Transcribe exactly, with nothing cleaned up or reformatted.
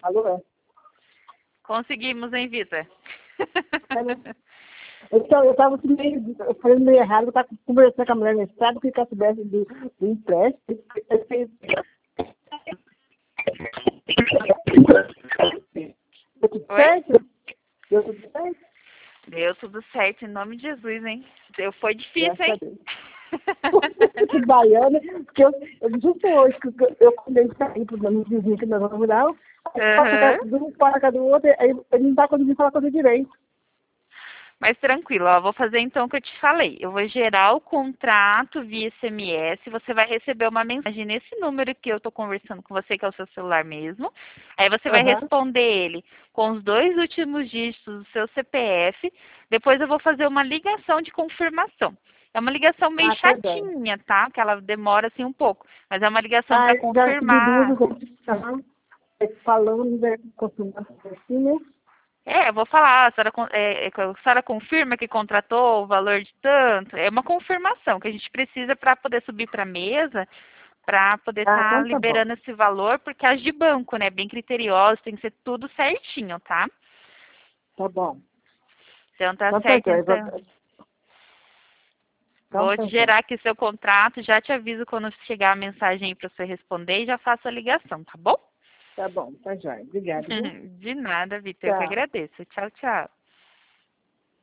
Alô, é? Conseguimos, hein, Vitor? Então, eu estava meio, eu falei meio errado, eu estava conversando com a mulher no estado, que ela soubesse do, do empréstimo. Eu fiz... Deu tudo certo? Deu tudo certo? Deu tudo certo, em nome de Jesus, hein? Deu, foi difícil, hein? Que baiana, porque eu, eu justo hoje que eu, eu comecei a sair para os meus vizinhos que nós vamos virar, aí um fala cada um outro, aí ele não está conseguindo falar coisa direito. Mas tranquilo, ó, vou fazer então o que eu te falei. Eu vou gerar o contrato via S M S, você vai receber uma mensagem nesse número que eu tô conversando com você, que é o seu celular mesmo. Aí você vai Uhum. responder ele com os dois últimos dígitos do seu C P F. Depois eu vou fazer uma ligação de confirmação. É uma ligação meio Ah, chatinha, tá? Que ela demora assim um pouco. Mas é uma ligação ah, para já recebi confirmar. duas, uhum. Falando, né, confirmação assim, né? É, eu vou falar, a senhora, con- é, é, a senhora confirma que contratou o valor de tanto? É uma confirmação que a gente precisa para poder subir para a mesa, para poder Ah, estar então tá bom. liberando esse valor, porque as de banco, né, bem criteriosos, tem que ser tudo certinho, tá? Tá bom. Então tá Então tá certo, jóia. então. Então Vou tá te jóia. gerar aqui seu contrato, já te aviso quando chegar a mensagem aí para você responder e já faço a ligação, tá bom? Tá bom, tá jóia. Obrigada, viu? De nada, Vitor, eu que Tchau. agradeço. Tchau, tchau.